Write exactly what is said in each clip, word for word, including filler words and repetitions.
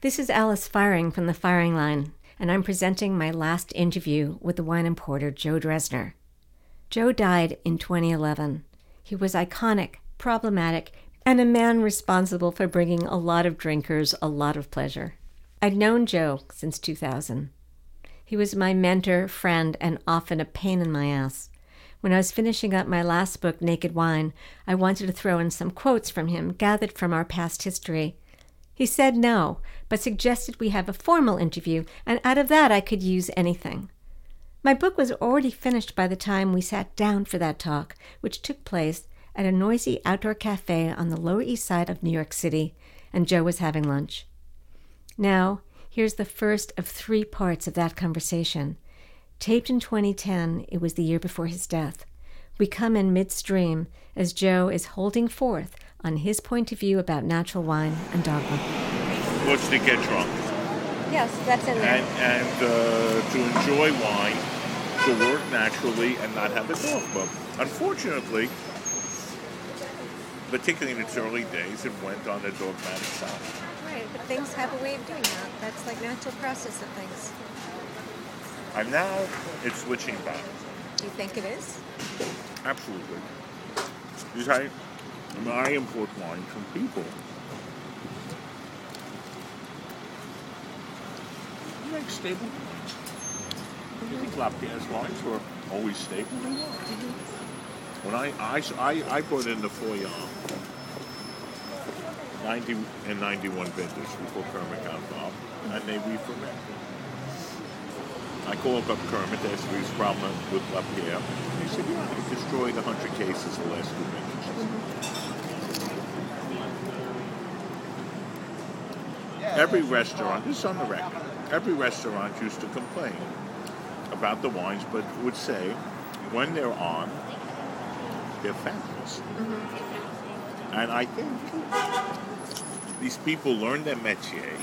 This is Alice Firing from the Firing Line, and I'm presenting my last interview with the wine importer Joe Dresner. Joe died in twenty eleven. He was iconic, problematic, and a man responsible for bringing a lot of drinkers a lot of pleasure. I'd known Joe since two thousand. He was my mentor, friend, and often a pain in my ass. When I was finishing up my last book, Naked Wine, I wanted to throw in some quotes from him gathered from our past history. He said no, but suggested we have a formal interview, and out of that I could use anything. My book was already finished by the time we sat down for that talk, which took place at a noisy outdoor cafe on the Lower East Side of New York City, and Joe was having lunch. Now, here's the first of three parts of that conversation. Taped in twenty ten, it was the year before his death. We come in midstream as Joe is holding forth on his point of view about natural wine and dogma. Was to get drunk. Yes, that's in there. And, and uh, to enjoy wine, to work naturally and not have a dogma. Unfortunately, particularly in its early days, it went on the dogmatic side. Right, but things have a way of doing that. That's like natural process of things. And now it's switching back. Do you think it is? Absolutely. Because I, I, mean, I import wine from people. You make stable wines. Mm-hmm. You think Lapierre's wines were always stable? They weren't. Mm-hmm. When I, I, I, I brought in the Foyard, ninety and ninety-one vintage before Kermit got involved, and they re-fermented. I called up Kermit to ask if he was problem with Lapierre. He said, yeah, he destroyed one hundred cases the last two vintages. Mm-hmm. Every restaurant, this is on the record, every restaurant used to complain about the wines, but would say, when they're on, they're fabulous. Mm-hmm. And I think these people learn their métier,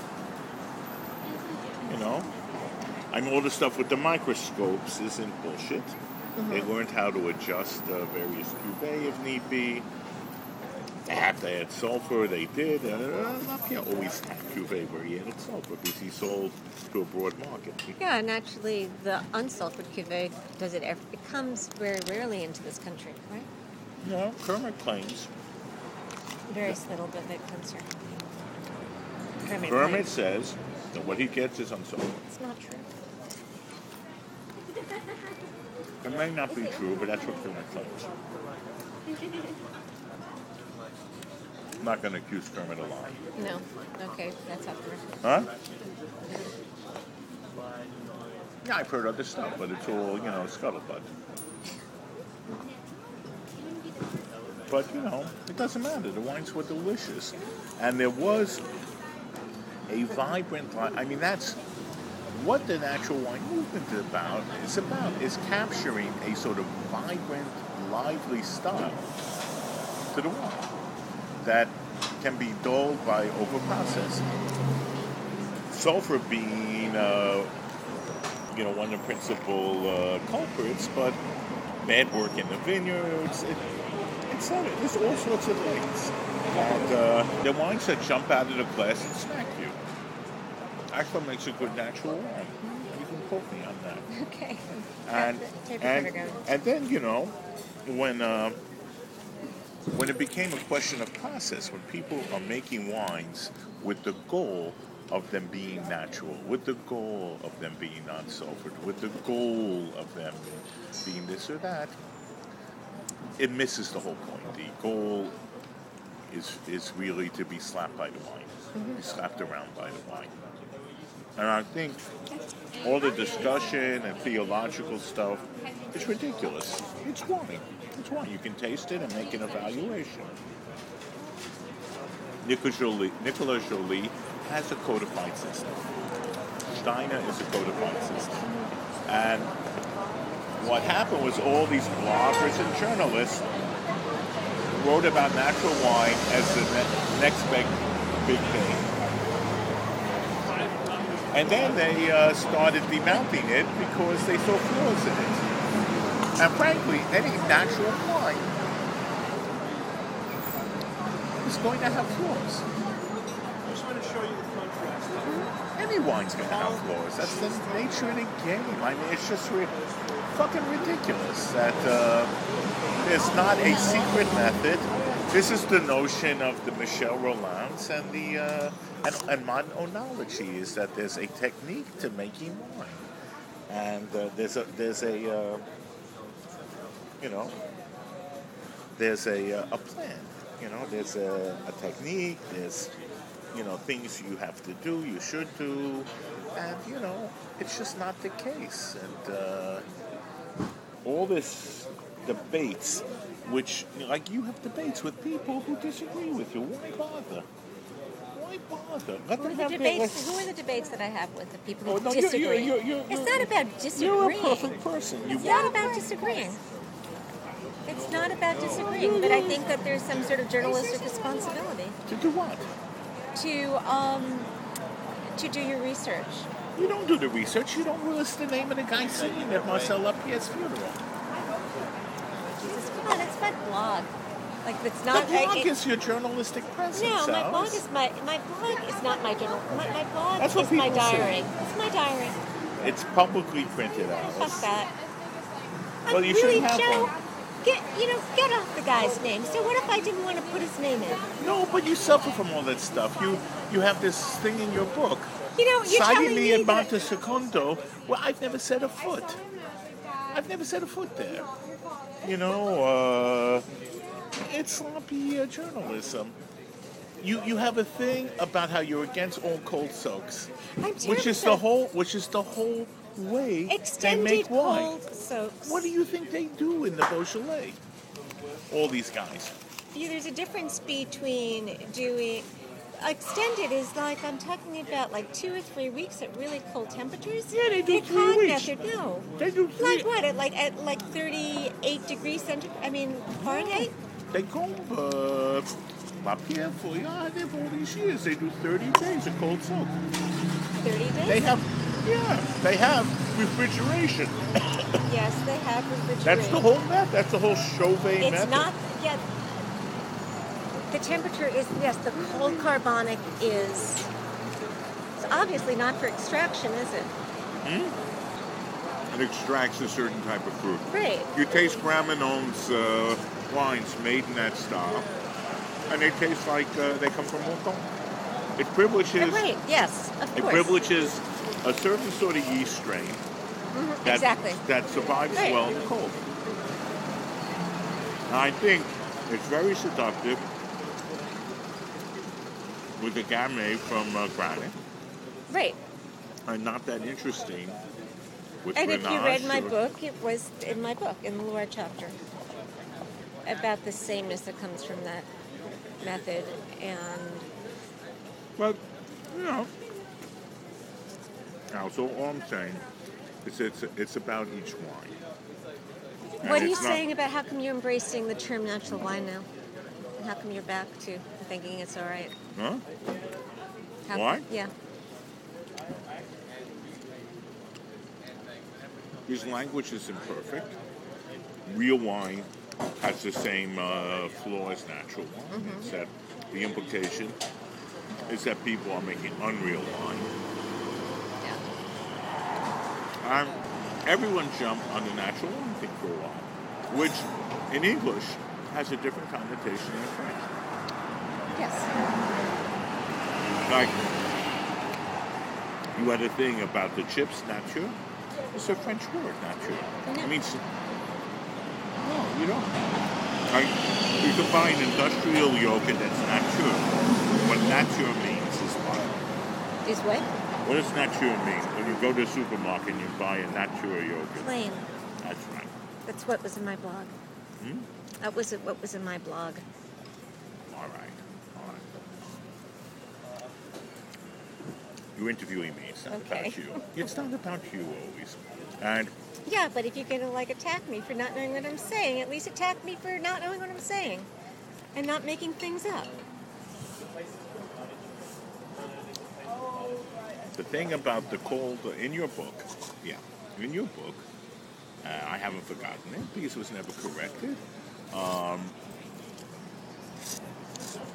you know. I mean, all the stuff with the microscopes isn't bullshit. Mm-hmm. They learned how to adjust uh, various cuvées if need be. They have to add sulfur, they did. Uh, Lapierre always had cuvée where he added sulfur because he sold to a broad market. Yeah, and actually the unsulfured cuvée, does it ever, it comes very rarely into this country, right? No, Kermit claims. Very little bit that comes here. Kermit, Kermit claims. says that what he gets is unsulfured. It's not true. It may not be true, but that's what Kermit claims. I'm not going to accuse Kermit of lying. No. Okay, that's up there. Huh? Yeah, I've heard other stuff, but it's all, you know, scuttlebutt. But, you know, it doesn't matter. The wines were delicious. And there was a vibrant, I mean, that's what the natural wine movement is about. It's about is capturing a sort of vibrant, lively style to the wine that can be dulled by overprocessing. Sulfur being, uh, you know, one of the principal uh, culprits, but bad work in the vineyards, it, it's not, there's all sorts of things. And uh, the wines that jump out of the glass and smack you. Actually makes a good natural wine. You can quote me on that. Okay. And and, and then, you know, when uh, when it became a question of process, when people are making wines with the goal of them being natural, with the goal of them being non-sulfured, with the goal of them being this or that, it misses the whole point. The goal is is really to be slapped by the wine, mm-hmm. slapped around by the wine. And I think all the discussion and theological stuff is ridiculous. It's wine. It's wine. You can taste it and make an evaluation. Nicolas Joly, Nicolas Joly has a codified system. Steiner is a codified system. And what happened was all these bloggers and journalists wrote about natural wine as the ne- next big, big thing. And then they uh, started demounting it because they saw flaws in it. And frankly, any natural wine is going to have flaws. I just want to show you the contrast Any wine's going to have flaws. That's the nature of the game. I mean, it's just re- fucking ridiculous that uh, there's not a secret method. This is the notion of the Michel Rolands and the uh, and, and modern oenology is that there's a technique to making wine, and uh, there's a there's a uh, you know there's a uh, a plan. You know, there's a, a technique. There's you know things you have to do, you should do, and you know it's just not the case. And uh, all this debates. Which, like, you have debates with people who disagree with you. Why bother? Why bother? Let Who are, them the have debates, their... who are the debates that I have with the people who Oh, no, disagree? You're, you're, you're, it's you're, not about disagreeing. You're a perfect person. You it's not about disagreeing. It's not about disagreeing, but I think that there's some sort of journalistic responsibility. To do what? To, um, to do your research. You don't do the research. You don't list the name of the guy singing at Marcel Lapierre's funeral. Jesus, come on, it's my blog. Like, it's not... The blog I, it, is your journalistic presence, No, my Alice. blog is my... My blog is not my journal... My, my blog That's what is my people say. diary. It's my diary. It's publicly printed, Fuck Alice. that. Well, I'm you really, shouldn't have Joe, one. Get, you know, get off the guy's name. So what if I didn't want to put his name in? No, but you suffer from all that stuff. You you have this thing in your book. You know, you're citing telling me me in that... Monte Secondo. Well, I've never set a foot. I've never set a foot there. You know, uh, it's sloppy uh, journalism. You you have a thing about how you're against all cold soaks, I'm which is the whole which is the whole way Extended they make wine. cold soaks. What do you think they do in the Beaujolais? All these guys. Yeah, there's a difference between doing... Extended is like, I'm talking about like two or three weeks at really cold temperatures. Yeah, they do the three Cog weeks. method, no. They do three. Like what? At like at like thirty-eight degrees centigrade. I mean Fahrenheit. They go uh, Lapierre for yeah, they've all these years. They do thirty days of cold soak. Thirty days. They have, yeah, they have refrigeration. Yes, they have refrigeration. That's the whole method. That's the whole Chauvet It's method. not. Yeah. The temperature is yes. The cold carbonic is. It's obviously not for extraction, is it? Hmm? It extracts a certain type of fruit. Right. You taste Graminone's uh, wines made in that style, and they taste like uh, they come from Mouton. It privileges. Right. Yes. Of It course. privileges a certain sort of yeast strain Mhm, that, exactly. that survives Right. well in the cold. I think it's very seductive with the Gamay from uh, Granite, Right. and not that interesting with And if you read Grenache my or- book, it was in my book, in the Loire chapter, about the sameness that comes from that method. And But, you know, now, so all I'm saying is it's, it's about each wine. And what are you it's not- saying about how come you're embracing the term natural wine now? And how come you're back to thinking it's all right? Huh? How, Why? Yeah. His language is imperfect. Real wine has the same uh, flaw as natural wine. Mm-hmm. It's that the implication is that people are making unreal wine. Yeah. Um, everyone jumped on the natural wine thing for a while, which in English has a different connotation than in French. Yes. Like, you had a thing about the chips, nature. It's a French word, nature. No. It means, no, you don't. Like, you combine industrial yogurt that's nature. What nature means is what? Is what? What does nature mean? When you go to the supermarket and you buy a nature yogurt. Plain. That's right. That's what was in my blog. Hmm? That was what was in my blog. All right. All right. You're interviewing me. It's not Okay. about you. It's not about you always. And Yeah, but if you're gonna like attack me for not knowing what I'm saying, at least attack me for not knowing what I'm saying and not making things up. the thing about the cold, in your book, yeah, in your book, uh, I haven't forgotten it because it was never corrected. Um,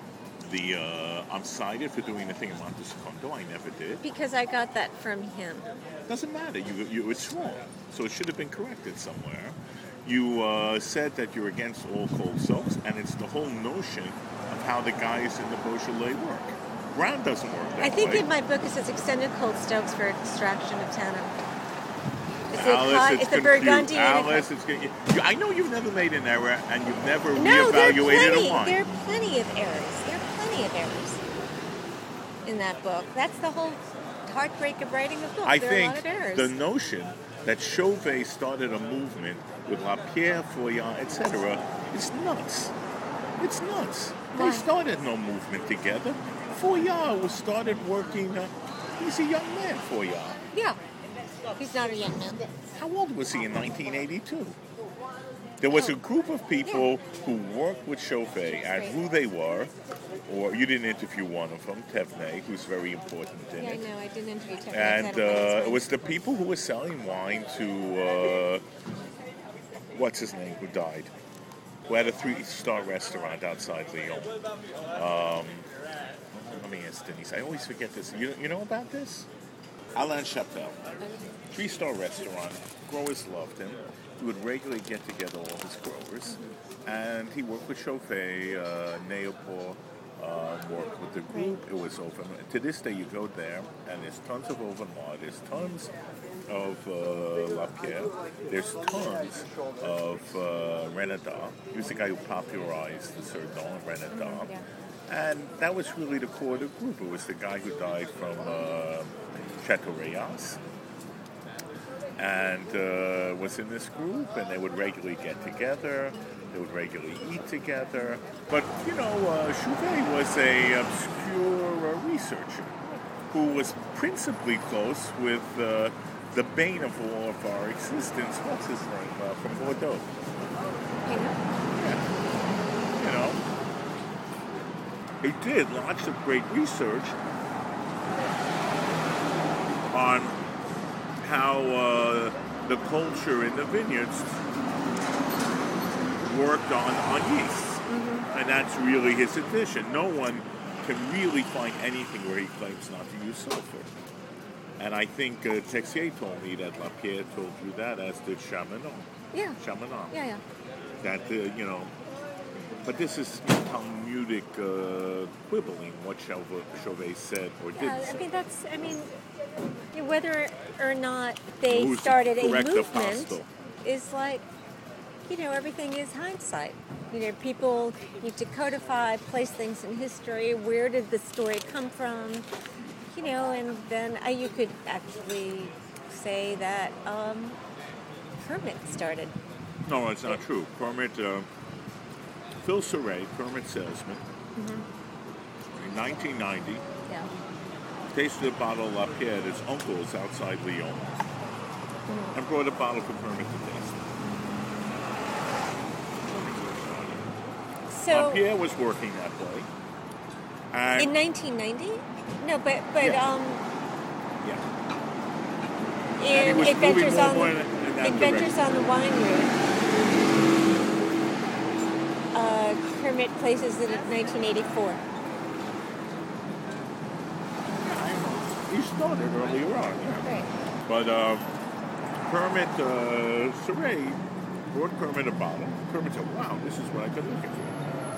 the uh, I'm cited for doing the thing in Monte Secondo. I never did. Because I got that from him. Doesn't matter. You, you it's wrong. So it should have been corrected somewhere. You uh, said that you're against all cold soaks, and it's the whole notion of how the guys in the Beaujolais work. Brown doesn't work that way. I think in my book it says extended cold stokes for extraction of tannin. It's Alice, a, it's it's a confused. Burgundy. Alice, it's you, I know you've never made an error, and you've never No, there are reevaluated plenty. a wine. There are plenty of errors. There are plenty of errors in that book. That's the whole heartbreak of writing a book. I there think are a lot of errors. the notion that Chauvet started a movement with Lapierre, Foillard, et cetera is nuts. It's nuts. Why? They started no movement together. Foillard was started working. Uh, he's a young man, Foillard. Yeah. He's not a young man. How old was he in nineteen eighty-two? There was a group of people who worked with Chauvet and who they were, or you didn't interview one of them, Thévenet, who's very important in Yeah, I it. know. I didn't interview Thévenet. And uh, it was the people who were selling wine to, uh, what's his name, who died? Who had a three-star restaurant outside Lyon. Um, let me ask Denise. I always forget this. You, you know about this? Alain Chapelle. Three-star restaurant. Growers loved him. He would regularly get together all his growers. And he worked with Chauvet, uh, Neoport, uh, worked with the group. It was open. To this day, you go there, and there's tons of Overnoir. There's tons of uh, Lapierre. There's tons of uh, Renaudot. He was the guy who popularized the Cerdon, Renaudot. Yeah. And that was really the core of the group. It was the guy who died from uh, Chateau Rayas. And uh, was in this group, and they would regularly get together. They would regularly eat together. But, you know, uh, Chauvet was a obscure uh, researcher who was principally close with uh, the bane of all of our existence. What's his name? Uh, from Bordeaux. Yeah. You know? He did lots of great research on how uh, the culture in the vineyards worked on, on yeast. Mm-hmm. And that's really his addition. No one can really find anything where he claims not to use sulfur. And I think uh, Texier told me that Lapierre told you that, as did Chamenon. Yeah. Chamenon. Yeah, yeah. That, uh, you know, but this is Talmudic uh, quibbling, what Chauvet, Chauvet said or Yeah, didn't I say. mean, that's, I mean, whether or not they Who's started a correct movement apostle? is like, you know, everything is hindsight. You know, people need to codify, place things in history. Where did the story come from? You know, and then uh, you could actually say that um, Kermit started. No, it's not true. Kermit, uh, Phil Serret, Kermit salesman, Mm-hmm. in nineteen ninety, Yeah. tasted a bottle of Lapierre at his uncle's outside Lyon, Mm-hmm. and brought a bottle for Kermit to taste. So Lapierre was working that way. And in nineteen ninety? No, but but Yeah. um, yeah. And he in was Adventures moving more on more the in, in that Adventures direction. on the Wine Route, uh, Kermit places it at nineteen eighty-four. He started earlier on, yeah. Right. But uh, Kermit uh, Serret brought Kermit a bottle. Kermit said, wow, this is what I've been looking for.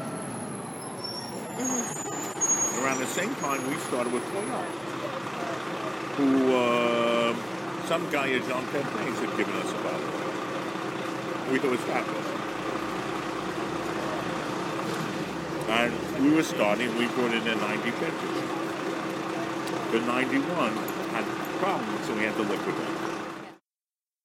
Mm-hmm. Around the same time, we started with Foillard, who uh, some guy at Jean Pepins had given us a bottle. We thought it was fabulous. And we were starting, we brought in a ninety vintage. The ninety-one had problems, so we had to liquidate.